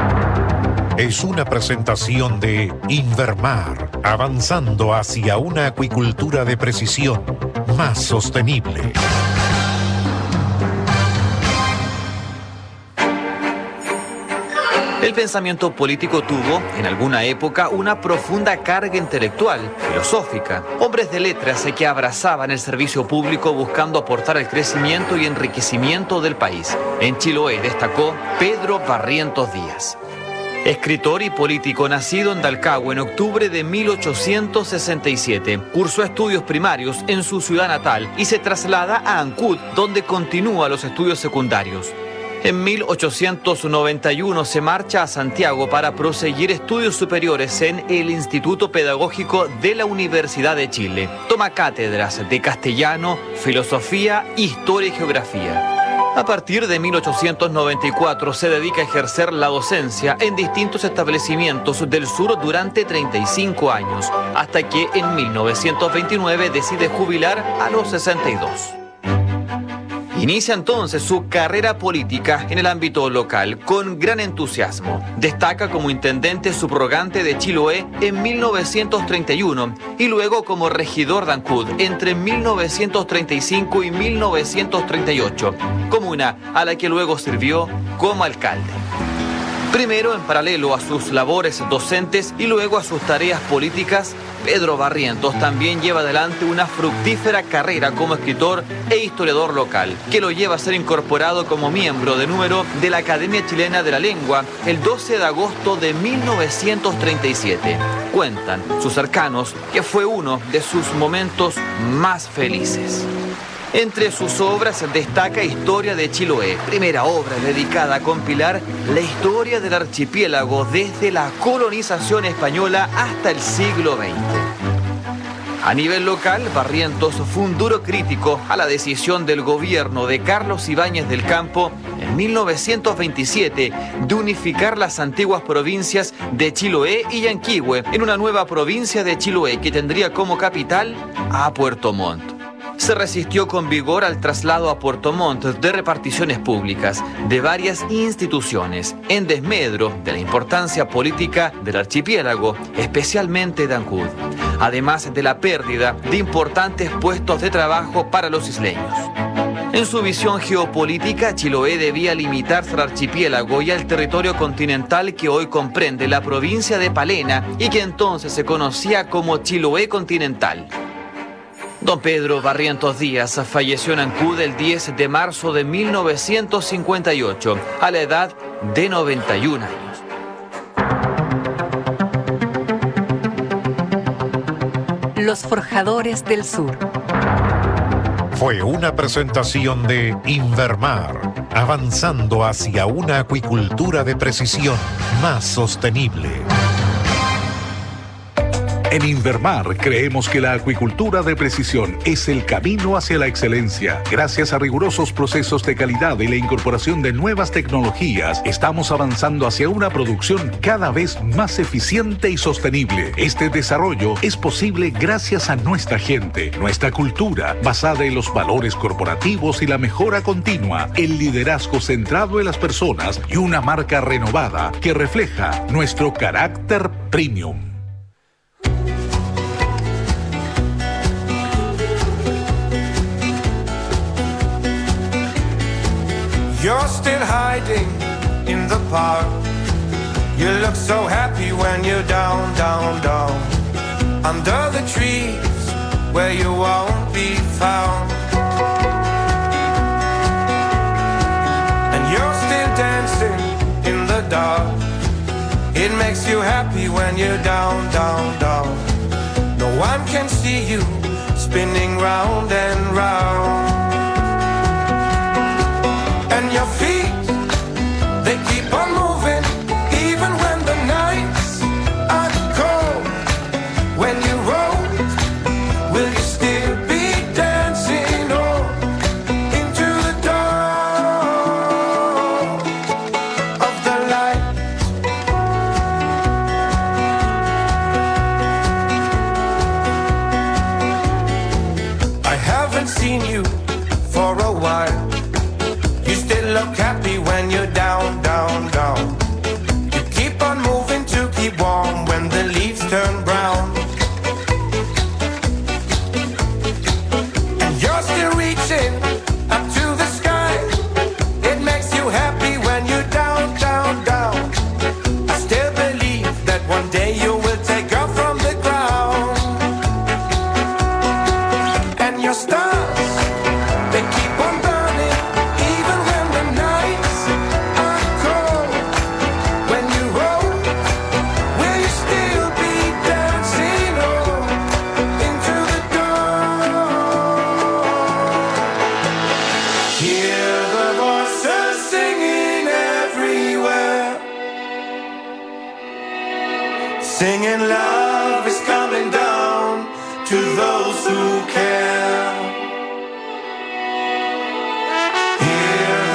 Es una presentación de Invermar, avanzando hacia una acuicultura de precisión más sostenible. El pensamiento político tuvo, en alguna época, una profunda carga intelectual, filosófica. Hombres de letras que abrazaban el servicio público buscando aportar al crecimiento y enriquecimiento del país. En Chiloé destacó Pedro Barrientos Díaz. Escritor y político nacido en Talcahuano en octubre de 1867, cursó estudios primarios en su ciudad natal y se traslada a Ancud, donde continúa los estudios secundarios. En 1891 se marcha a Santiago para proseguir estudios superiores en el Instituto Pedagógico de la Universidad de Chile. Toma cátedras de castellano, filosofía, historia y geografía. A partir de 1894 se dedica a ejercer la docencia en distintos establecimientos del sur durante 35 años, hasta que en 1929 decide jubilar a los 62. Inicia entonces su carrera política en el ámbito local con gran entusiasmo. Destaca como intendente subrogante de Chiloé en 1931 y luego como regidor de Ancud entre 1935 y 1938, comuna a la que luego sirvió como alcalde. Primero en paralelo a sus labores docentes y luego a sus tareas políticas, Pedro Barrientos también lleva adelante una fructífera carrera como escritor e historiador local, que lo lleva a ser incorporado como miembro de número de la Academia Chilena de la Lengua el 12 de agosto de 1937. Cuentan sus cercanos que fue uno de sus momentos más felices. Entre sus obras destaca Historia de Chiloé, primera obra dedicada a compilar la historia del archipiélago desde la colonización española hasta el siglo XX. A nivel local, Barrientos fue un duro crítico a la decisión del gobierno de Carlos Ibáñez del Campo en 1927 de unificar las antiguas provincias de Chiloé y Yanquihue en una nueva provincia de Chiloé que tendría como capital a Puerto Montt. Se resistió con vigor al traslado a Puerto Montt de reparticiones públicas de varias instituciones, en desmedro de la importancia política del archipiélago, especialmente de Ancud, además de la pérdida de importantes puestos de trabajo para los isleños. En su visión geopolítica, Chiloé debía limitarse al archipiélago y al territorio continental que hoy comprende la provincia de Palena y que entonces se conocía como Chiloé continental. Don Pedro Barrientos Díaz falleció en Ancud el 10 de marzo de 1958, a la edad de 91 años. Los Forjadores del Sur. Fue una presentación de Invermar, avanzando hacia una acuicultura de precisión más sostenible. En Invermar creemos que la acuicultura de precisión es el camino hacia la excelencia. Gracias a rigurosos procesos de calidad y la incorporación de nuevas tecnologías, estamos avanzando hacia una producción cada vez más eficiente y sostenible. Este desarrollo es posible gracias a nuestra gente, nuestra cultura, basada en los valores corporativos y la mejora continua, el liderazgo centrado en las personas y una marca renovada que refleja nuestro carácter premium. You're still hiding in the park. You look so happy when you're down, down, down. Under the trees where you won't be found. And you're still dancing in the dark. It makes you happy when you're down, down, down. No one can see you spinning round and round. And your feet, they keep on moving, even when the nights are cold. When you roll, will you still be dancing on into the dawn of the light? I haven't seen you for a while. Look happy when you're down, down, down. You keep on moving to keep warm when the leaves turn brown. And you're still reaching up to the sky. It makes you happy when you're down, down, down. I still believe that one day you will take off from the ground. And your stars, they keep on burning. Singing love is coming down to those who care. Hear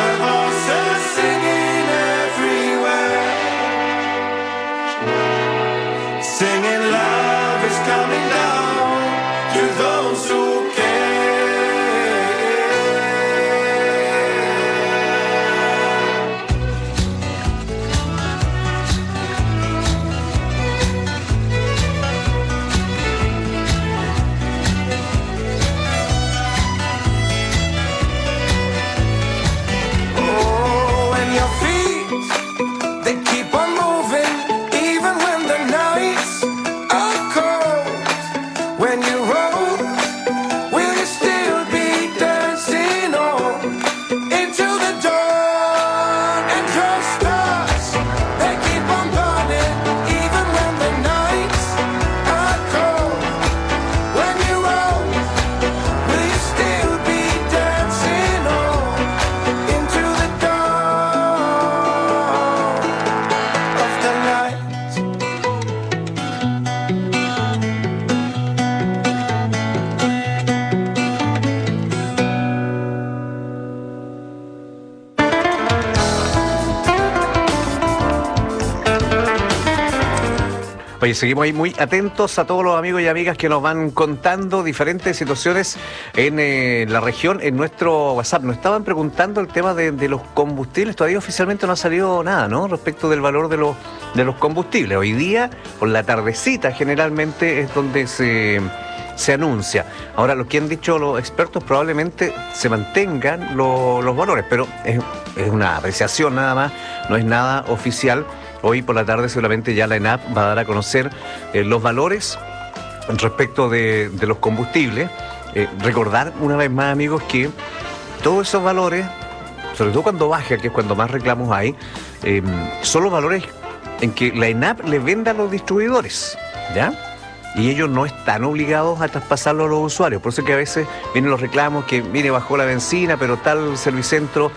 Oye, seguimos ahí muy atentos a todos los amigos y amigas que nos van contando diferentes situaciones en la región, en nuestro WhatsApp. Nos estaban preguntando el tema de los combustibles. Todavía oficialmente no ha salido nada, ¿no? Respecto del valor de los combustibles. Hoy día, por la tardecita, generalmente es donde se anuncia. Ahora, lo que han dicho los expertos, probablemente se mantengan los valores, pero es una apreciación nada más, no es nada oficial. Hoy por la tarde seguramente ya la ENAP va a dar a conocer los valores respecto de los combustibles. Recordar una vez más, amigos, que todos esos valores, sobre todo cuando baja, que es cuando más reclamos hay, son los valores en que la ENAP le vende a los distribuidores, ¿ya? Y ellos no están obligados a traspasarlo a los usuarios. Por eso que a veces vienen los reclamos que, mire, bajó la benzina, pero tal servicentro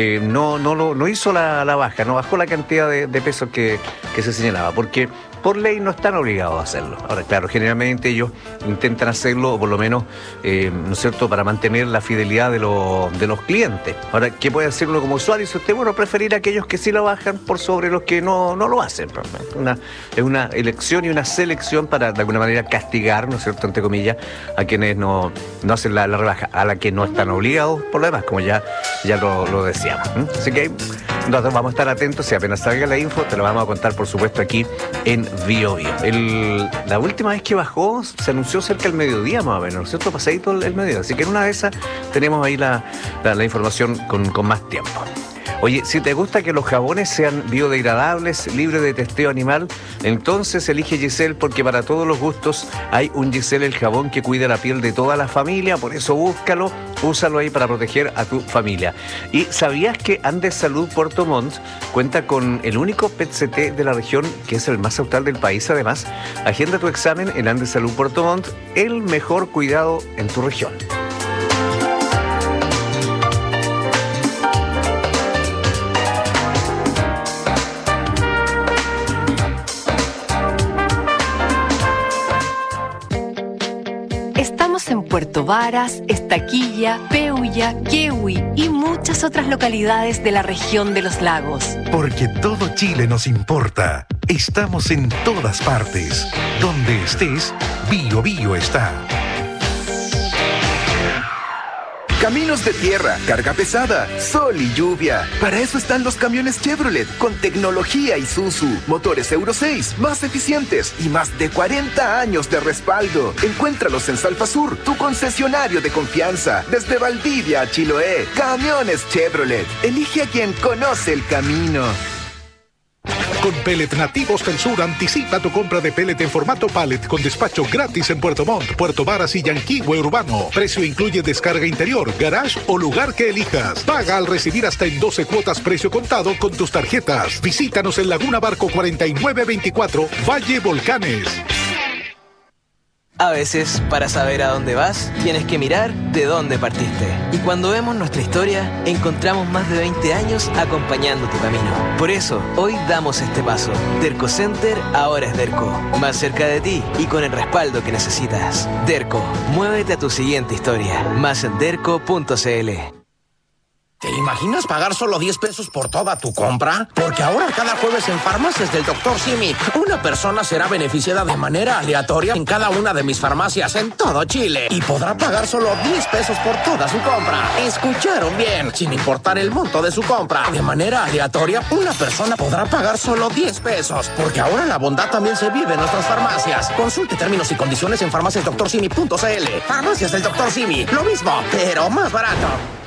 no hizo la baja, no bajó la cantidad de pesos que se señalaba, porque por ley no están obligados a hacerlo. Ahora, claro, generalmente ellos intentan hacerlo, o por lo menos, ¿no es cierto?, para mantener la fidelidad de los clientes. Ahora, ¿qué puede hacer uno como usuario? Si usted, bueno, preferir a aquellos que sí lo bajan por sobre los que no lo hacen. Es una elección y una selección para, de alguna manera, castigar, ¿no es cierto?, entre comillas, a quienes no hacen la rebaja, a la que no están obligados por lo demás, como ya lo decíamos. Así que nosotros vamos a estar atentos. Si apenas salga la info, te lo vamos a contar, por supuesto, aquí en Bio Bio. La última vez que bajó se anunció cerca del mediodía, más o menos, ¿no es cierto? Pasadito el mediodía. Así que en una de esas tenemos ahí la información con más tiempo. Oye, si te gusta que los jabones sean biodegradables, libres de testeo animal, entonces elige Giselle, porque para todos los gustos hay un Giselle, el jabón que cuida la piel de toda la familia. Por eso búscalo, úsalo ahí para proteger a tu familia. ¿Y sabías que Andes Salud Puerto Montt cuenta con el único PET-CT de la región, que es el más austral del país? Además, agenda tu examen en Andes Salud Puerto Montt, el mejor cuidado en tu región. Estamos en Puerto Varas, Estaquilla, Peulla, Quehue y muchas otras localidades de la región de los lagos. Porque todo Chile nos importa. Estamos en todas partes. Donde estés, Bio Bio está. Caminos de tierra, carga pesada, sol y lluvia. Para eso están los camiones Chevrolet, con tecnología Isuzu, motores Euro 6, más eficientes y más de 40 años de respaldo. Encuéntralos en Salfasur, tu concesionario de confianza. Desde Valdivia a Chiloé, camiones Chevrolet. Elige a quien conoce el camino. Con Pellet Nativos del Sur, anticipa tu compra de pellet en formato pallet con despacho gratis en Puerto Montt, Puerto Varas y Yanquihue Urbano. Precio incluye descarga interior, garage o lugar que elijas. Paga al recibir hasta en 12 cuotas precio contado con tus tarjetas. Visítanos en Laguna Barco 4924, Valle Volcanes. A veces, para saber a dónde vas, tienes que mirar de dónde partiste. Y cuando vemos nuestra historia, encontramos más de 20 años acompañando tu camino. Por eso, hoy damos este paso. Derco Center ahora es Derco. Más cerca de ti y con el respaldo que necesitas. Derco, muévete a tu siguiente historia. Más en derco.cl. ¿Te imaginas pagar solo 10 pesos por toda tu compra? Porque ahora cada jueves en Farmacias del Dr. Simi, una persona será beneficiada de manera aleatoria en cada una de mis farmacias en todo Chile. Y podrá pagar solo 10 pesos por toda su compra. ¿Escucharon bien? Sin importar el monto de su compra. De manera aleatoria, una persona podrá pagar solo 10 pesos. Porque ahora la bondad también se vive en nuestras farmacias. Consulte términos y condiciones en farmaciasdoctorsimi.cl. Farmacias del Dr. Simi. Lo mismo, pero más barato.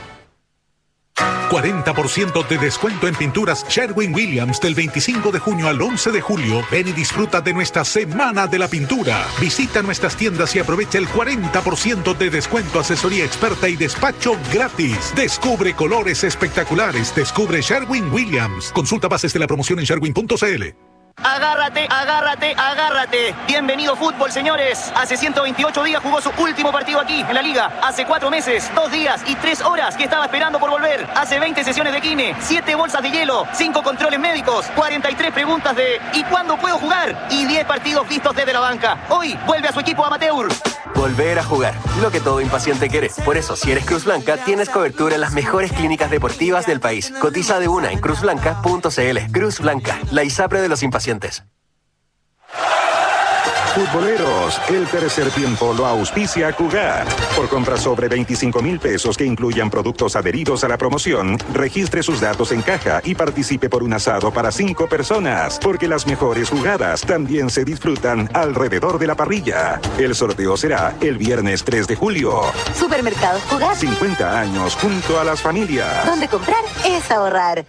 40% de descuento en pinturas Sherwin-Williams del 25 de junio al 11 de julio. Ven y disfruta de nuestra Semana de la Pintura. Visita nuestras tiendas y aprovecha el 40% de descuento, asesoría experta y despacho gratis. Descubre colores espectaculares. Descubre Sherwin-Williams. Consulta bases de la promoción en sherwin.cl. Agárrate, agárrate, agárrate. Bienvenido fútbol, señores. Hace 128 días jugó su último partido aquí, en la Liga. Hace 4 meses, 2 días y 3 horas que estaba esperando por volver. Hace 20 sesiones de kine, 7 bolsas de hielo, 5 controles médicos, 43 preguntas de ¿y cuándo puedo jugar? Y 10 partidos vistos desde la banca. Hoy vuelve a su equipo amateur. Volver a jugar, lo que todo impaciente quiere. Por eso, si eres Cruz Blanca, tienes cobertura en las mejores clínicas deportivas del país. Cotiza de una en cruzblanca.cl. Cruz Blanca, la ISAPRE de los impacientes. Futboleros, el tercer tiempo lo auspicia Cugat. Por compras sobre 25,000 pesos que incluyan productos adheridos a la promoción, registre sus datos en caja y participe por un asado para 5 personas, porque las mejores jugadas también se disfrutan alrededor de la parrilla. El sorteo será el viernes 3 de julio. Supermercados Cugat. 50 años junto a las familias. Donde comprar es ahorrar.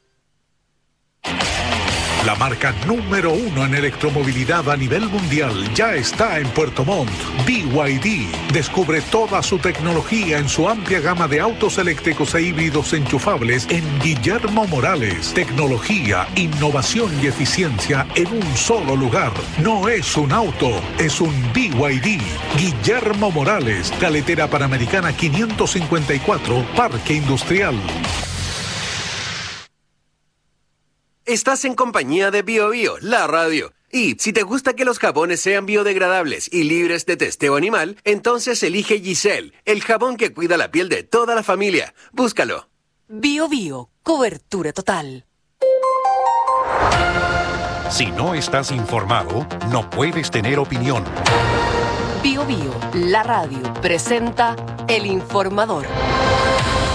La marca número 1 en electromovilidad a nivel mundial ya está en Puerto Montt. BYD. Descubre toda su tecnología en su amplia gama de autos eléctricos e híbridos enchufables en Guillermo Morales. Tecnología, innovación y eficiencia en un solo lugar. No es un auto, es un BYD. Guillermo Morales, Carretera Panamericana 554, Parque Industrial. Estás en compañía de BioBio, la radio. Y si te gusta que los jabones sean biodegradables y libres de testeo animal, entonces elige Giselle, el jabón que cuida la piel de toda la familia. Búscalo. BioBio, cobertura total. Si no estás informado, no puedes tener opinión. BioBio, la radio, presenta El Informador.